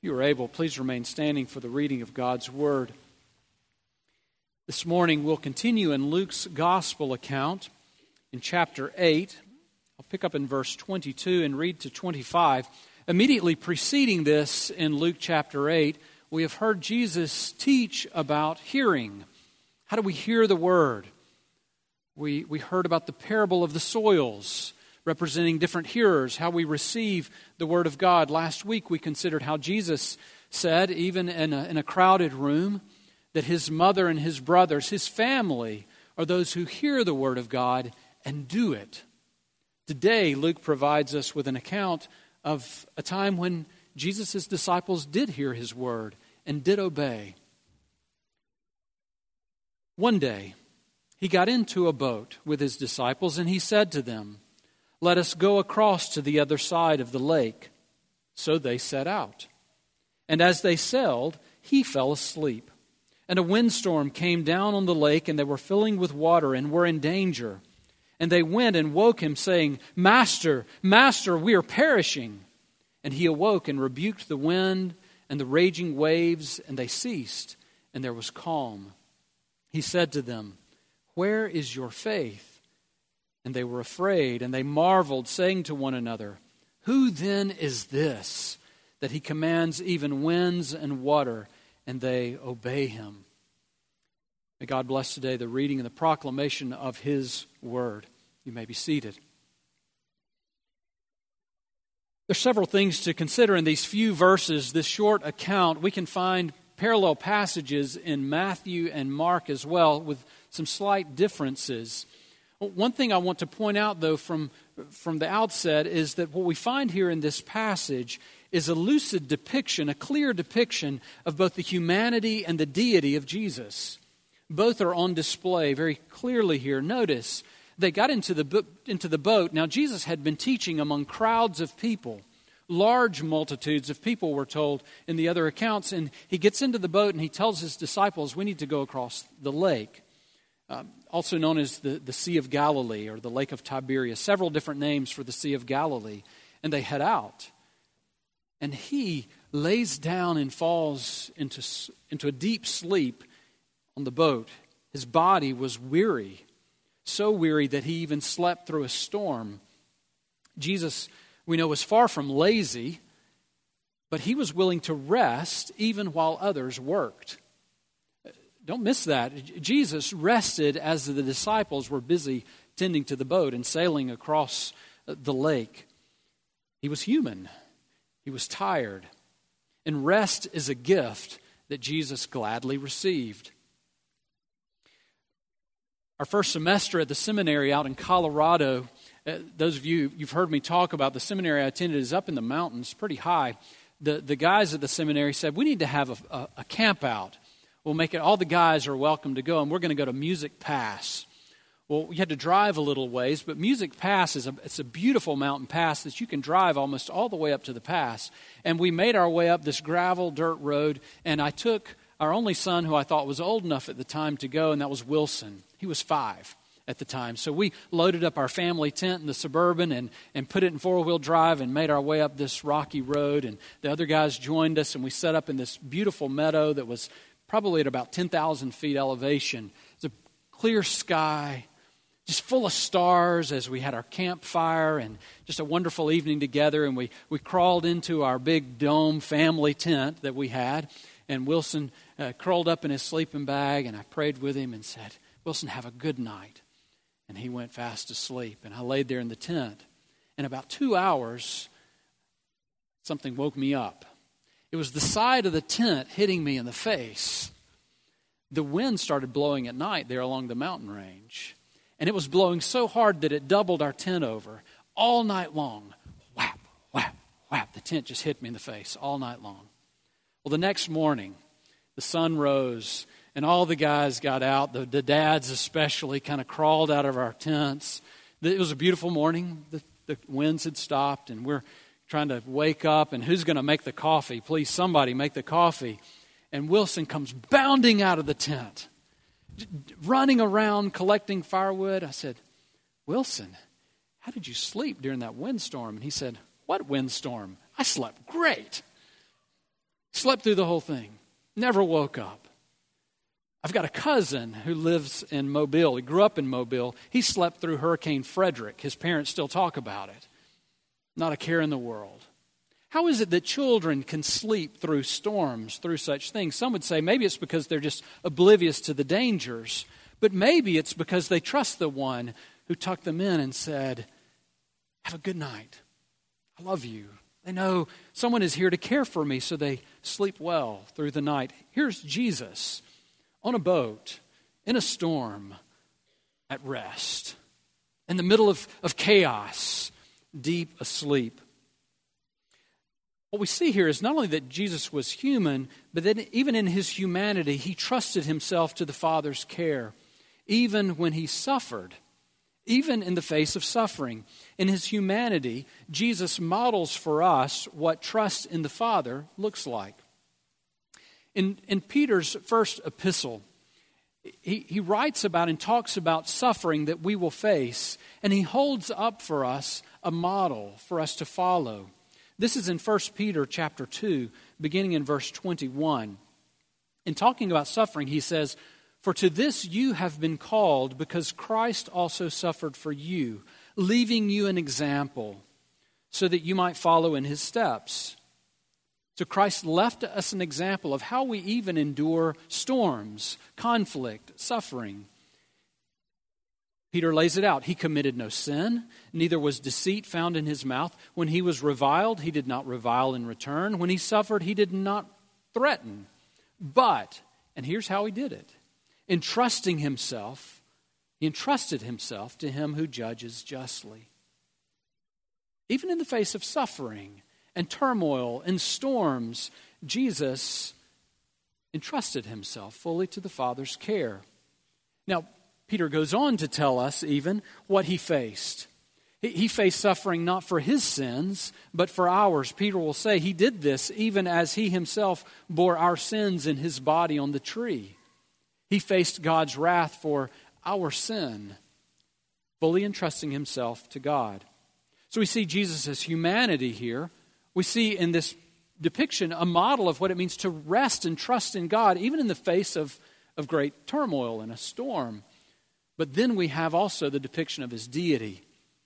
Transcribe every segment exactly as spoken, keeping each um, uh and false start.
If you are able, please remain standing for the reading of God's Word. This morning we'll continue in Luke's Gospel account in chapter eight. I'll pick up in verse twenty-two and read to twenty-five. Immediately preceding this in Luke chapter eight, we have heard Jesus teach about hearing. How do we hear the Word? We, we heard about the parable of the soils, representing different hearers, how we receive the Word of God. Last week we considered how Jesus said, even in a, in a crowded room, that his mother and his brothers, his family, are those who hear the Word of God and do it. Today, Luke provides us with an account of a time when Jesus' disciples did hear his Word and did obey. One day, he got into a boat with his disciples and he said to them, "Let us go across to the other side of the lake." So they set out. And as they sailed, he fell asleep. And a windstorm came down on the lake, and they were filling with water and were in danger. And they went and woke him, saying, "Master, Master, we are perishing." And he awoke and rebuked the wind and the raging waves, and they ceased, and there was calm. He said to them, "Where is your faith?" And they were afraid, and they marveled, saying to one another, "Who then is this, that he commands even winds and water, and they obey him?" May God bless today the reading and the proclamation of His Word. You may be seated. There's several things to consider in these few verses, this short account. We can find parallel passages in Matthew and Mark as well, with some slight differences. One thing I want to point out, though, from, from the outset is that what we find here in this passage is a lucid depiction, a clear depiction of both the humanity and the deity of Jesus. Both are on display very clearly here. Notice, they got into the, into the boat. Now, Jesus had been teaching among crowds of people. Large multitudes of people were told in the other accounts. And he gets into the boat and he tells his disciples, we need to go across the lake. Uh, also known as the, the Sea of Galilee or the Lake of Tiberias. Several different names for the Sea of Galilee. And they head out. And he lays down and falls into, into a deep sleep on the boat. His body was weary. So weary that he even slept through a storm. Jesus, we know, was far from lazy. But he was willing to rest even while others worked. Don't miss that. Jesus rested as the disciples were busy tending to the boat and sailing across the lake. He was human. He was tired. And rest is a gift that Jesus gladly received. Our first semester at the seminary out in Colorado, uh, those of you, you've heard me talk about the seminary I attended is up in the mountains, pretty high. The, the guys at the seminary said, we need to have a, a, a camp out. We'll make it, all the guys are welcome to go, and we're going to go to Music Pass. Well, we had to drive a little ways, but Music Pass is a, it's a beautiful mountain pass that you can drive almost all the way up to the pass. And we made our way up this gravel dirt road, and I took our only son, who I thought was old enough at the time to go, and that was Wilson. He was five at the time. So we loaded up our family tent in the Suburban and, and put it in four-wheel drive and made our way up this rocky road. And the other guys joined us, and we set up in this beautiful meadow that was probably at about ten thousand feet elevation. It's a clear sky, just full of stars as we had our campfire and just a wonderful evening together. And we, we crawled into our big dome family tent that we had. And Wilson uh, curled up in his sleeping bag, and I prayed with him and said, "Wilson, have a good night." And he went fast asleep. And I laid there in the tent. In about two hours, something woke me up. It was the side of the tent hitting me in the face. The wind started blowing at night there along the mountain range. And it was blowing so hard that it doubled our tent over. All night long, whap, whap, whap. The tent just hit me in the face all night long. Well, the next morning, the sun rose, and all the guys got out. The, the dads especially kind of crawled out of our tents. It was a beautiful morning. The, the winds had stopped, and we're trying to wake up, and who's going to make the coffee? Please, somebody make the coffee. And Wilson comes bounding out of the tent, running around collecting firewood. I said, "Wilson, how did you sleep during that windstorm?" And he said, "What windstorm? I slept great." Slept through the whole thing. Never woke up. I've got a cousin who lives in Mobile. He grew up in Mobile. He slept through Hurricane Frederick. His parents still talk about it. Not a care in the world. How is it that children can sleep through storms, through such things? Some would say maybe it's because they're just oblivious to the dangers, but maybe it's because they trust the one who tucked them in and said, have a good night. I love you. They know someone is here to care for me, so they sleep well through the night. Here's Jesus on a boat, in a storm, at rest, in the middle of, of chaos, deep asleep. What we see here is not only that Jesus was human, but that even in his humanity, he trusted himself to the Father's care, even when he suffered, even in the face of suffering. In his humanity, Jesus models for us what trust in the Father looks like. In, in Peter's first epistle, he, he writes about and talks about suffering that we will face, and he holds up for us a model for us to follow. This is in First Peter chapter two, beginning in verse twenty-one. In talking about suffering, he says, "For to this you have been called, because Christ also suffered for you, leaving you an example, so that you might follow in his steps." So Christ left us an example of how we even endure storms, conflict, suffering. Peter lays it out. He committed no sin, neither was deceit found in his mouth. When he was reviled, he did not revile in return. When he suffered, he did not threaten. But, and here's how he did it, entrusting himself, he entrusted himself to him who judges justly. Even in the face of suffering and turmoil and storms, Jesus entrusted himself fully to the Father's care. Now, Peter goes on to tell us even what he faced. He faced suffering not for his sins, but for ours. Peter will say he did this even as he himself bore our sins in his body on the tree. He faced God's wrath for our sin, fully entrusting himself to God. So we see Jesus' humanity here. We see in this depiction a model of what it means to rest and trust in God, even in the face of, of great turmoil and a storm. But then we have also the depiction of his deity.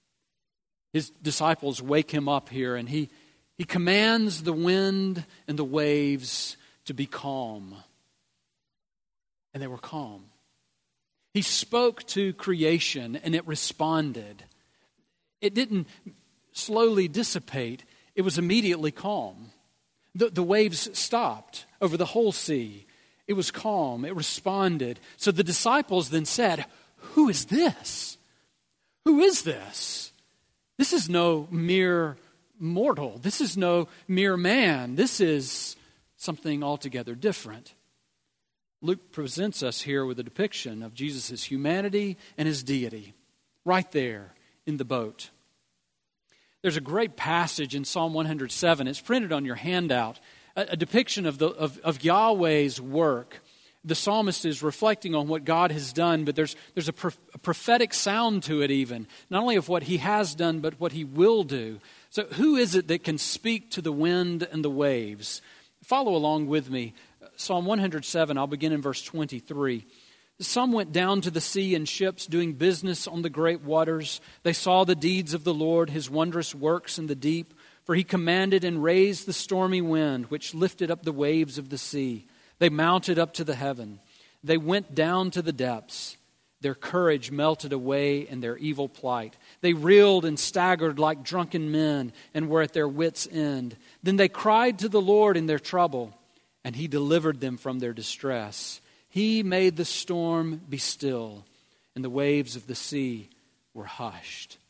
His disciples wake him up here, and he, he commands the wind and the waves to be calm. And they were calm. He spoke to creation, and it responded. It didn't slowly dissipate. It was immediately calm. The, the waves stopped over the whole sea. It was calm. It responded. So the disciples then said, "Who is this? Who is this? This is no mere mortal. This is no mere man. This is something altogether different." Luke presents us here with a depiction of Jesus' humanity and his deity right there in the boat. There's a great passage in Psalm one hundred seven. It's printed on your handout, a, a depiction of, the, of, of Yahweh's work. The psalmist is reflecting on what God has done, but there's, there's a, pro, a prophetic sound to it even, not only of what he has done, but what he will do. So who is it that can speak to the wind and the waves? Follow along with me. Psalm one hundred seven, I'll begin in verse twenty-three. Some went down to the sea in ships, doing business on the great waters. They saw the deeds of the Lord, his wondrous works in the deep. For he commanded and raised the stormy wind, which lifted up the waves of the sea. They mounted up to the heaven. They went down to the depths. Their courage melted away in their evil plight. They reeled and staggered like drunken men and were at their wits' end. Then they cried to the Lord in their trouble, and he delivered them from their distress. He made the storm be still, and the waves of the sea were hushed.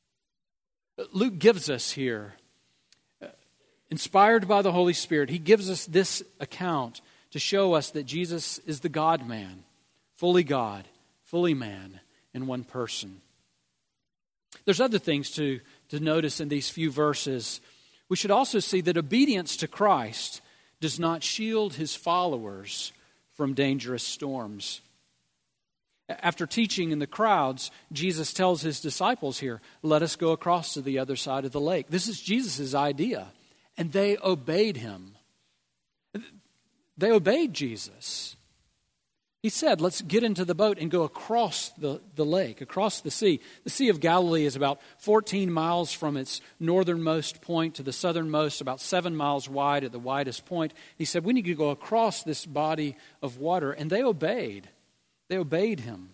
Luke gives us here, inspired by the Holy Spirit, he gives us this account to show us that Jesus is the God-man, fully God, fully man in one person. There's other things to, to notice in these few verses. We should also see that obedience to Christ does not shield his followers from dangerous storms. After teaching in the crowds, Jesus tells his disciples here, "Let us go across to the other side of the lake." This is Jesus' idea, and they obeyed him. they obeyed Jesus. He said, let's get into the boat and go across the, the lake, across the sea. The Sea of Galilee is about fourteen miles from its northernmost point to the southernmost, about seven miles wide at the widest point. He said, we need to go across this body of water. And they obeyed. They obeyed him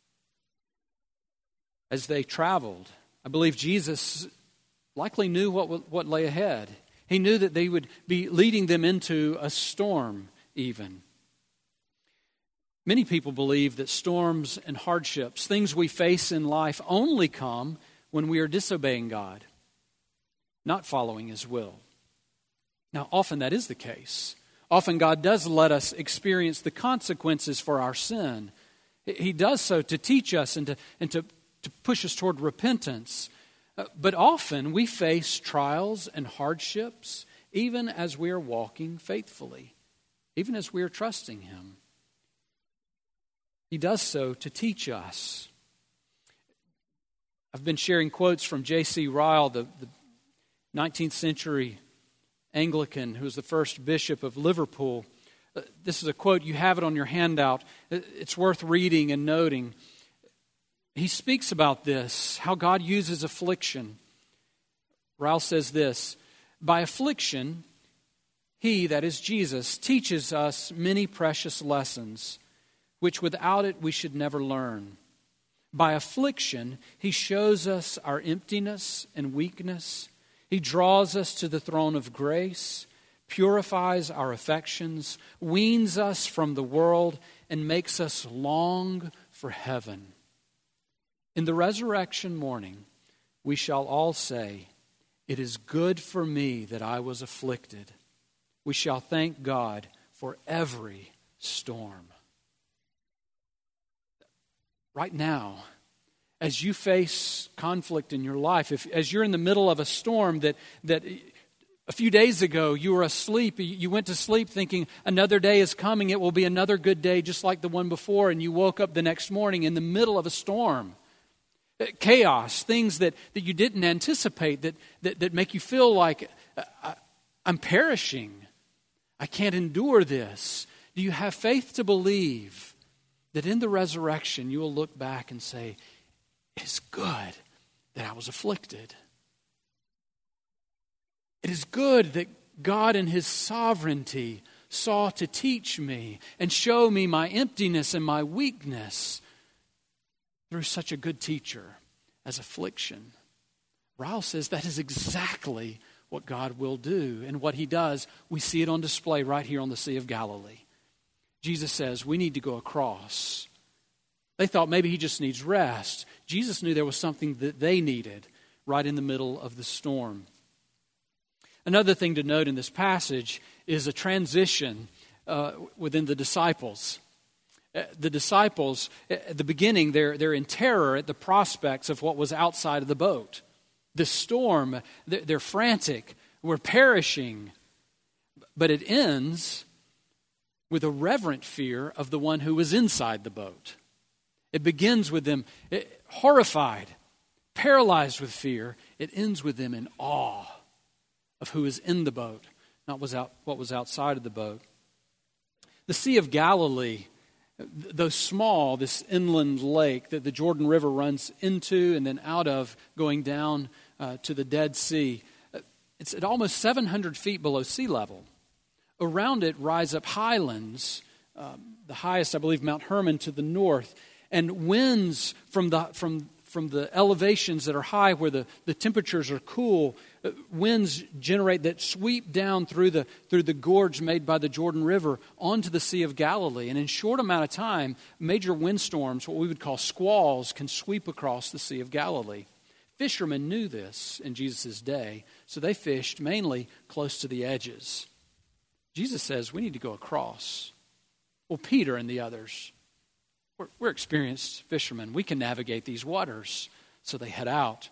as they traveled. I believe Jesus likely knew what, what lay ahead. He knew that they would be leading them into a storm even. Many people believe that storms and hardships, things we face in life, only come when we are disobeying God, not following His will. Now, often that is the case. Often God does let us experience the consequences for our sin. He does so to teach us and to, and to, to push us toward repentance. But often we face trials and hardships even as we are walking faithfully, even as we are trusting Him. He does so to teach us. I've been sharing quotes from J C Ryle, the, the nineteenth century Anglican who was the first bishop of Liverpool. Uh, this is a quote, you have it on your handout. It's worth reading and noting. He speaks about this, how God uses affliction. Ryle says this, by affliction, He, that is Jesus, teaches us many precious lessons, which without it we should never learn. By affliction, He shows us our emptiness and weakness. He draws us to the throne of grace, purifies our affections, weans us from the world, and makes us long for heaven. In the resurrection morning, we shall all say, it is good for me that I was afflicted. We shall thank God for every storm. Right now, as you face conflict in your life, if as you're in the middle of a storm that that a few days ago you were asleep, you went to sleep thinking another day is coming, it will be another good day just like the one before, and you woke up the next morning in the middle of a storm. Chaos, things that, that you didn't anticipate that, that, that make you feel like I'm perishing. I can't endure this. Do you have faith to believe that in the resurrection you will look back and say, it is good that I was afflicted. It is good that God in His sovereignty saw to teach me and show me my emptiness and my weakness through such a good teacher as affliction. Ryle says that is exactly what God will do. And what He does, we see it on display right here on the Sea of Galilee. Jesus says, we need to go across. They thought maybe He just needs rest. Jesus knew there was something that they needed right in the middle of the storm. Another thing to note in this passage is a transition uh, within the disciples. The disciples, at the beginning, they're, they're in terror at the prospects of what was outside of the boat. The storm, they're, they're frantic. We're perishing. But it ends with a reverent fear of the one who was inside the boat. It begins with them horrified, paralyzed with fear. It ends with them in awe of who is in the boat, not what was outside of the boat. The Sea of Galilee, though small, this inland lake that the Jordan River runs into and then out of, going down uh, to the Dead Sea, it's at almost seven hundred feet below sea level. Around it rise up highlands, um, the highest, I believe, Mount Hermon to the north, and winds from the from from the elevations that are high where the, the temperatures are cool, uh, winds generate that sweep down through the through the gorge made by the Jordan River onto the Sea of Galilee. And in a short amount of time, major windstorms, what we would call squalls, can sweep across the Sea of Galilee. Fishermen knew this in Jesus' day, so they fished mainly close to the edges. Jesus says we need to go across. Well, Peter and the others, we're, we're experienced fishermen. We can navigate these waters. So they head out.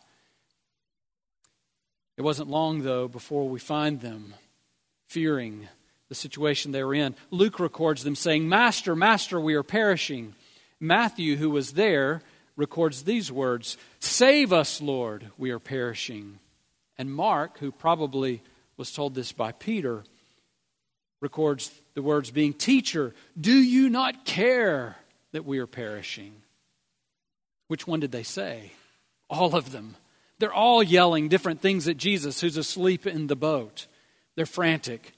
It wasn't long, though, before we find them fearing the situation they were in. Luke records them saying, Master, Master, we are perishing. Matthew, who was there, records these words, Save us, Lord, we are perishing. And Mark, who probably was told this by Peter, records the words being, "Teacher, do you not care that we are perishing?" Which one did they say? All of them. They're all yelling different things at Jesus, who's asleep in the boat. They're frantic.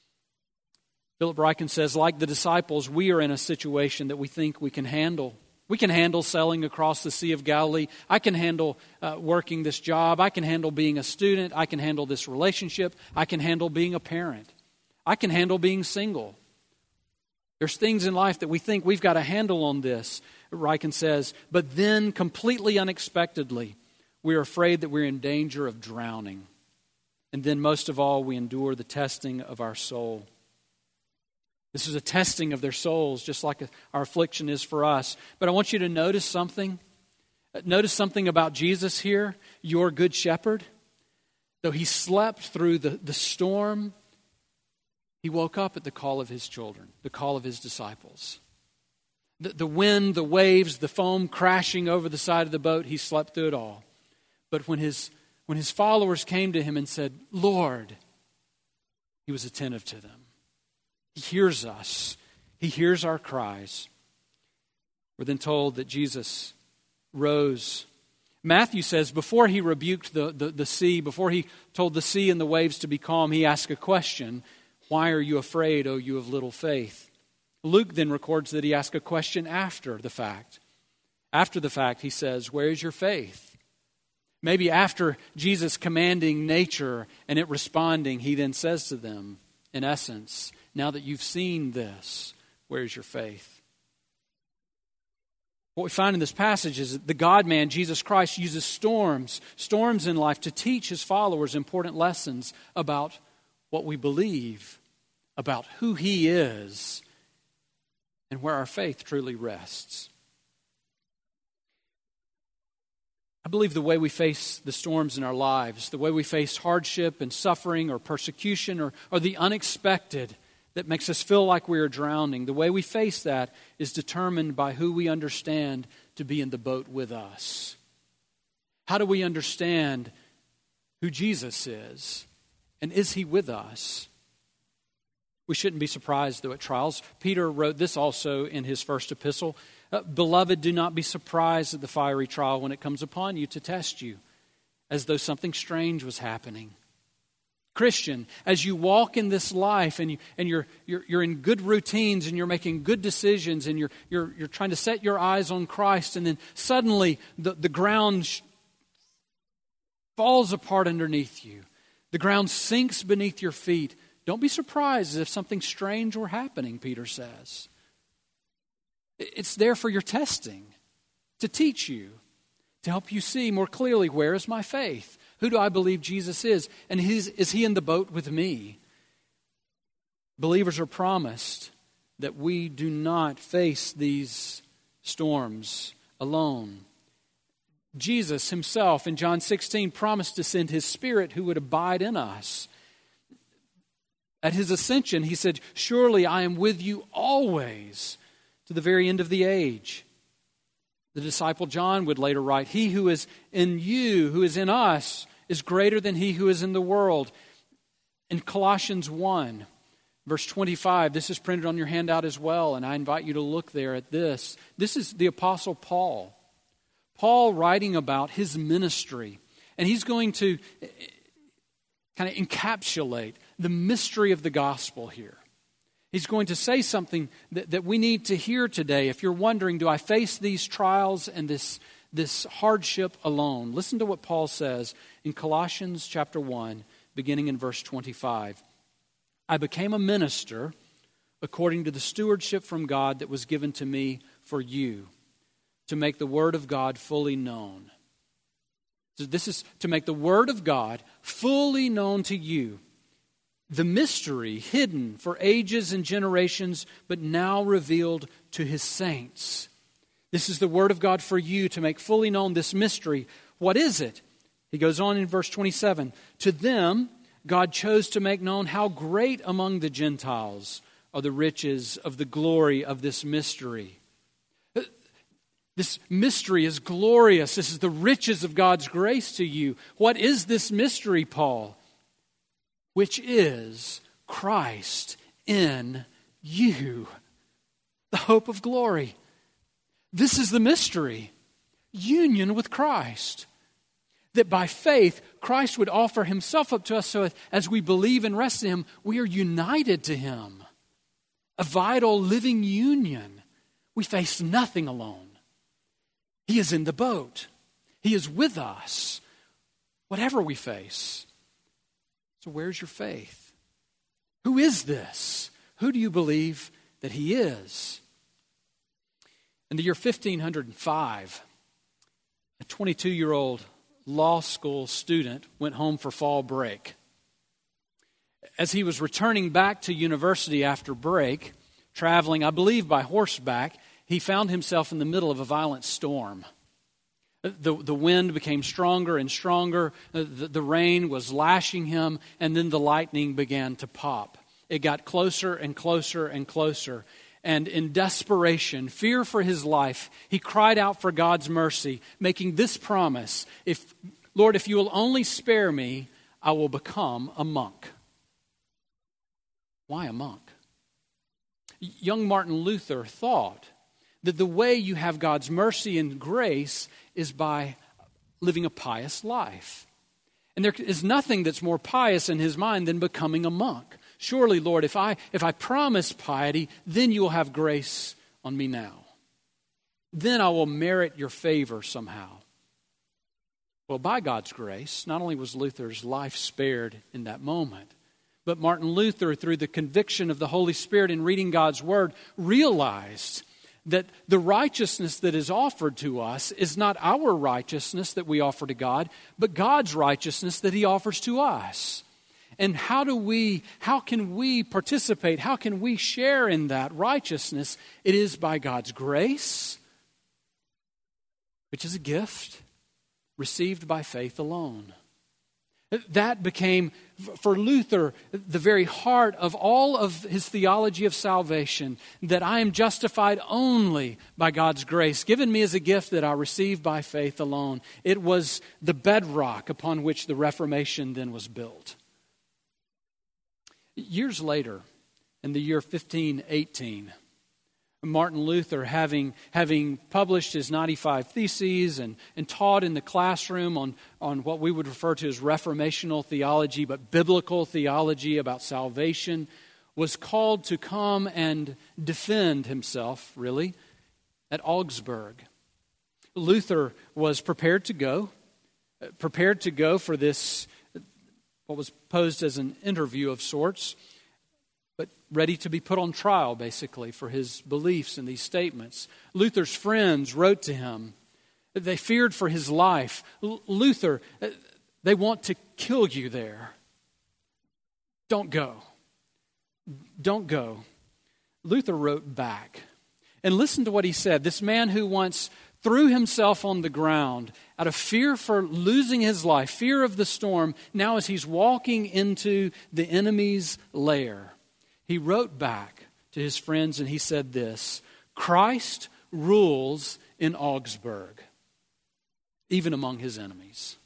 Philip Ryken says, like the disciples, we are in a situation that we think we can handle. We can handle sailing across the Sea of Galilee. I can handle uh, working this job. I can handle being a student. I can handle this relationship. I can handle being a parent. I can handle being single. There's things in life that we think we've got a handle on this, Ryken says, but then completely unexpectedly, we are afraid that we're in danger of drowning. And then most of all, we endure the testing of our soul. This is a testing of their souls, just like our affliction is for us. But I want you to notice something. Notice something about Jesus here, your good shepherd. Though he slept through the, the storm, he woke up at the call of his children, the call of his disciples. The, the wind, the waves, the foam crashing over the side of the boat, he slept through it all. But when his, when his followers came to him and said, "Lord," he was attentive to them. He hears us. He hears our cries. We're then told that Jesus rose. Matthew says before he rebuked the, the, the sea, before he told the sea and the waves to be calm, he asked a question. "Why are you afraid, O you of little faith?" Luke then records that he asked a question after the fact. After the fact, he says, "Where is your faith?" Maybe after Jesus commanding nature and it responding, he then says to them, in essence, "Now that you've seen this, where's your faith?" What we find in this passage is that the God-man, Jesus Christ, uses storms, storms in life to teach his followers important lessons about what we believe, about who he is, and where our faith truly rests. I believe the way we face the storms in our lives, the way we face hardship and suffering or persecution or, or the unexpected that makes us feel like we are drowning, the way we face that is determined by who we understand to be in the boat with us. How do we understand who Jesus is? And is he with us? We shouldn't be surprised, though, at trials. Peter wrote this also in his first epistle. Uh, Beloved, do not be surprised at the fiery trial when it comes upon you to test you, as though something strange was happening. Christian, as you walk in this life and, you, and you're, you're, you're in good routines and you're making good decisions and you're, you're, you're trying to set your eyes on Christ, and then suddenly the, the ground sh- falls apart underneath you. The ground sinks beneath your feet. Don't be surprised if something strange were happening, Peter says. It's there for your testing, to teach you, to help you see more clearly, where is my faith? Who do I believe Jesus is? And is, is he in the boat with me? Believers are promised that we do not face these storms alone. Jesus himself in John sixteen promised to send his Spirit who would abide in us. At his ascension, he said, "Surely I am with you always to the very end of the age." The disciple John would later write, "He who is in you, who is in us, is greater than he who is in the world." In Colossians one, verse twenty-five, this is printed on your handout as well, and I invite you to look there at this. This is the Apostle Paul. Paul writing about his ministry, and he's going to kind of encapsulate the mystery of the gospel here. He's going to say something that, that we need to hear today. If you're wondering, do I face these trials and this, this hardship alone? Listen to what Paul says in Colossians chapter one, beginning in verse twenty-five. "I became a minister according to the stewardship from God that was given to me for you, to make the word of God fully known." So this is to make the word of God fully known to you. The mystery hidden for ages and generations, but now revealed to his saints. This is the word of God for you to make fully known this mystery. What is it? He goes on in verse twenty-seven. "To them, God chose to make known how great among the Gentiles are the riches of the glory of this mystery." This mystery is glorious. This is the riches of God's grace to you. What is this mystery, Paul? "Which is Christ in you, the hope of glory. This is the mystery, union with Christ. That by faith, Christ would offer himself up to us so as we believe and rest in him, we are united to him. A vital living union. We face nothing alone. He is in the boat. He is with us, whatever we face. So where's your faith? Who is this? Who do you believe that he is? In the year fifteen oh five, a twenty-two-year-old law school student went home for fall break. As he was returning back to university after break, traveling, I believe, by horseback, he found himself in the middle of a violent storm. The, the wind became stronger and stronger. The, the rain was lashing him, and then the lightning began to pop. It got closer and closer and closer. And in desperation, fear for his life, he cried out for God's mercy, making this promise: "If Lord, if you will only spare me, I will become a monk." Why a monk? Young Martin Luther thought that the way you have God's mercy and grace is by living a pious life. And there is nothing that's more pious in his mind than becoming a monk. Surely, Lord, if I if I promise piety, then you will have grace on me now. Then I will merit your favor somehow. Well, by God's grace, not only was Luther's life spared in that moment, but Martin Luther, through the conviction of the Holy Spirit in reading God's Word, realized that the righteousness that is offered to us is not our righteousness that we offer to God, but God's righteousness that he offers to us. And how do we, how can we participate? How can we share in that righteousness? It is by God's grace, which is a gift received by faith alone. That became, for Luther, the very heart of all of his theology of salvation, that I am justified only by God's grace, given me as a gift that I receive by faith alone. It was the bedrock upon which the Reformation then was built. Years later, in the year fifteen eighteen, Martin Luther, having having published his ninety-five Theses and, and taught in the classroom on, on what we would refer to as reformational theology, but biblical theology about salvation, was called to come and defend himself, really, at Augsburg. Luther was prepared to go, prepared to go for this, what was posed as an interview of sorts, but ready to be put on trial, basically, for his beliefs in these statements. Luther's friends wrote to him. They feared for his life. L- Luther, they want to kill you there. Don't go. Don't go. Luther wrote back. And listen to what he said. This man who once threw himself on the ground out of fear for losing his life, fear of the storm, now as he's walking into the enemy's lair, he wrote back to his friends and he said this: Christ rules in Augsburg, even among his enemies.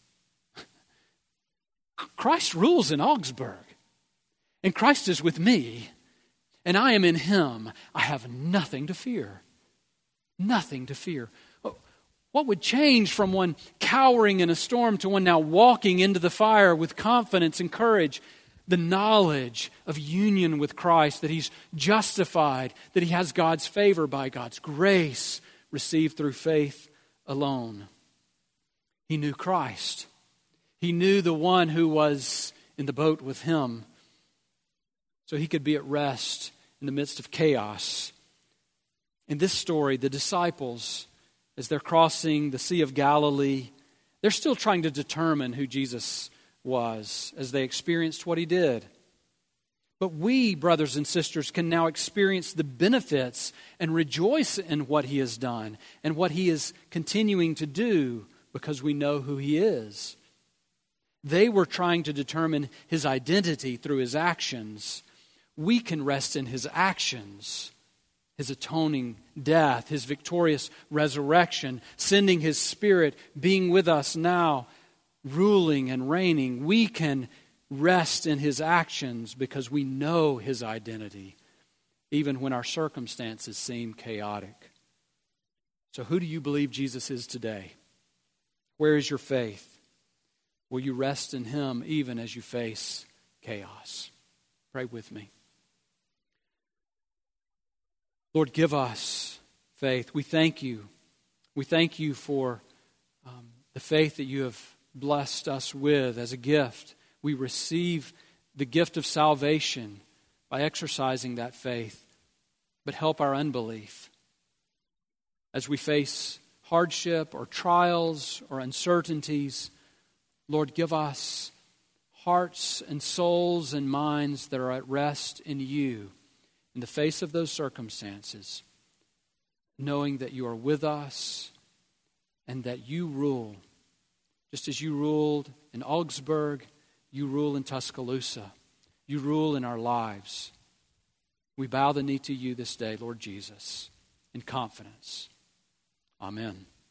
Christ rules in Augsburg, and Christ is with me, and I am in him. I have nothing to fear. Nothing to fear. What would change from one cowering in a storm to one now walking into the fire with confidence and courage? The knowledge of union with Christ, that he's justified, that he has God's favor by God's grace received through faith alone. He knew Christ. He knew the one who was in the boat with him, so he could be at rest in the midst of chaos. In this story, the disciples, as they're crossing the Sea of Galilee, they're still trying to determine who Jesus was as they experienced what he did. But we, brothers and sisters, can now experience the benefits and rejoice in what he has done and what he is continuing to do because we know who he is. They were trying to determine his identity through his actions. We can rest in his actions, his atoning death, his victorious resurrection, sending his Spirit, being with us now, ruling and reigning. We can rest in his actions because we know his identity, even when our circumstances seem chaotic. So who do you believe Jesus is today? Where is your faith? Will you rest in him even as you face chaos? Pray with me. Lord, give us faith. We thank you. We thank you for um, the faith that you have blessed us with as a gift. We receive the gift of salvation by exercising that faith, but help our unbelief. As we face hardship or trials or uncertainties, Lord, give us hearts and souls and minds that are at rest in you in the face of those circumstances, knowing that you are with us and that you rule. Just as you ruled in Augsburg, you rule in Tuscaloosa. You rule in our lives. We bow the knee to you this day, Lord Jesus, in confidence. Amen.